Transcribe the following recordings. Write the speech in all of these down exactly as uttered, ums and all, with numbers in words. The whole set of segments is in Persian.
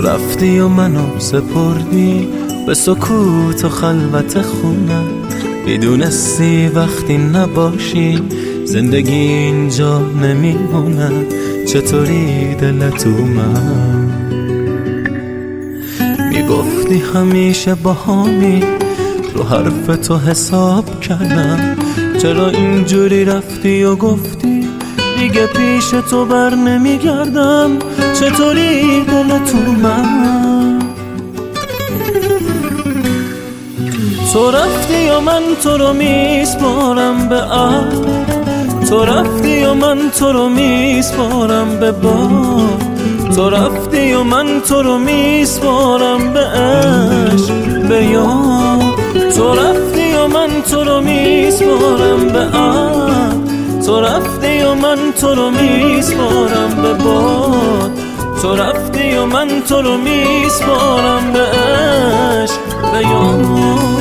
رفتی و منو سپردی به سکوت و خلوت خونه، میدونستی وقتی نباشی زندگی اینجا نمیمونه. چطوری دلت اومد؟ میگفتی همیشه باهامی، رو حرف تو حساب کردم. چرا اینجوری رفتی و گفتی دیگه پیش تو بر نمیگردم؟ چطوری دلت اومد؟ تو رفتی و من تو رو میسپارم به عهد، تو رفتی و من تو رو میسپارم به باد، تو رفتی و من تو رو میسپارم به عشق به یاد، تو رفتی و من تو رو میسپارم به عهد، تو رفتی و من تو رو میسپارم به باد، تو رفتی و من تو رو میسپارم به عشق به یاد.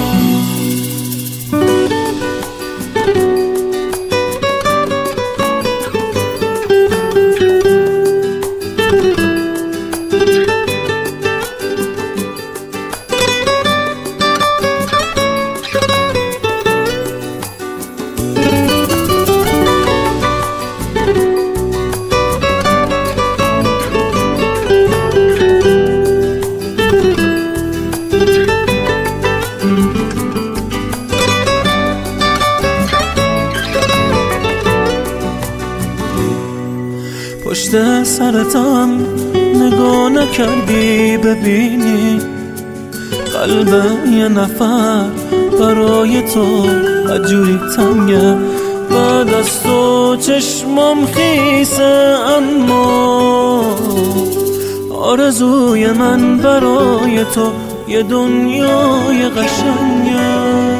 پشت سرتم نگاه نکردی ببینی قلب یه نفر برای تو عجوری تنگه. بعد از تو چشمم خیسه اما آرزوی من برای تو یه دنیای قشنگه.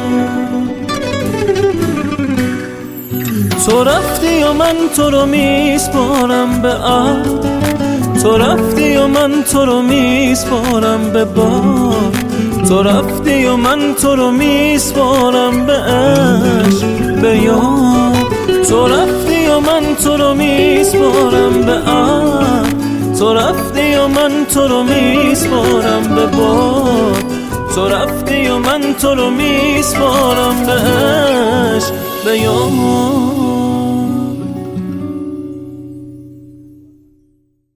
تو رفتی و من تو رو میسپارم به عهد، تو رفتی و من تو رو میسپارم به باد، تو رفتی و من تو رو میسپارم به عشق به یاد، تو رفتی و من تو رو میسپارم به عهد، تو رفتی و من تو رو میسپارم به باد، تو رفتی و من تو رو میسپارم به عشق به یاد.